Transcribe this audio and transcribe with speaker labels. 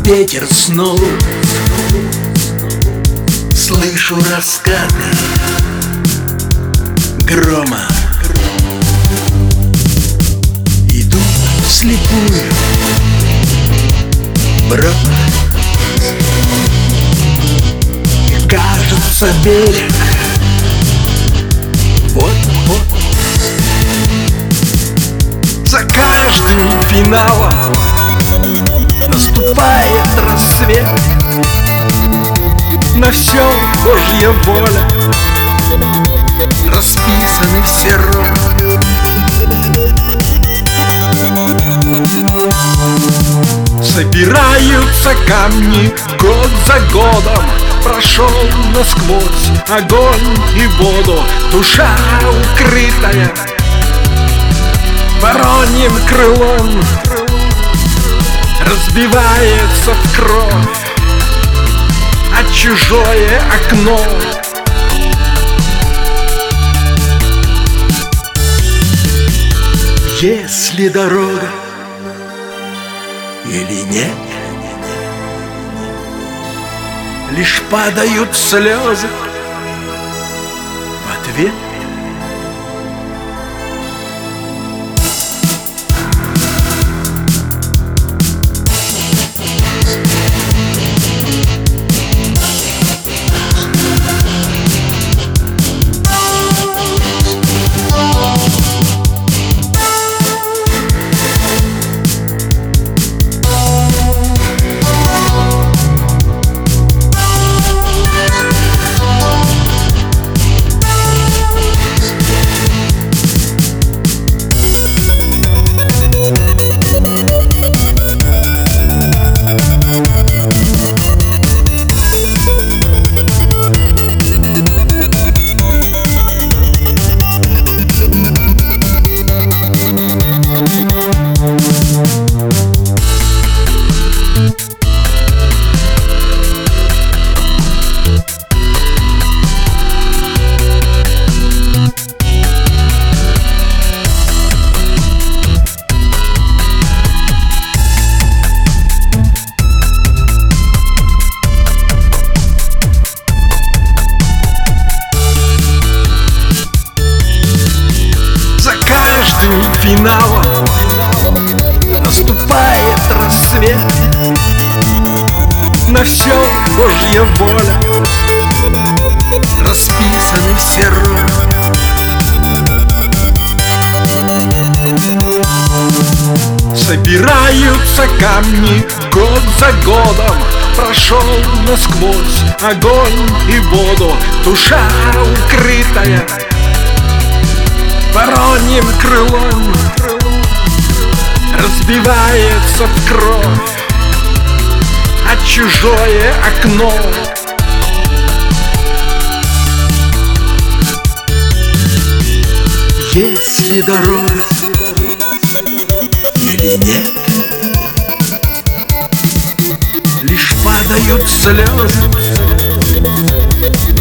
Speaker 1: ветер снова. Слышу раскаты грома. Иду вслепую, брод. Кажется, берег вот-вот. За каждым финалом наступает рассвет. На всем Божья воля, расписаны все роли. Собираются камни год за годом. Прошел насквозь огонь и воду. Душа укрытая вороньим крылом разбивается в кровь а чужое окно. Если дорога или нет, лишь падают слезы в ответ. Финалом наступает рассвет. На все Божья воля, расписаны все роли. Собираются камни год за годом. Прошел насквозь огонь и воду. Душа укрытая вороньим крылом разбивается в кровь а чужое окно. Если дорога или нет, лишь падают слезы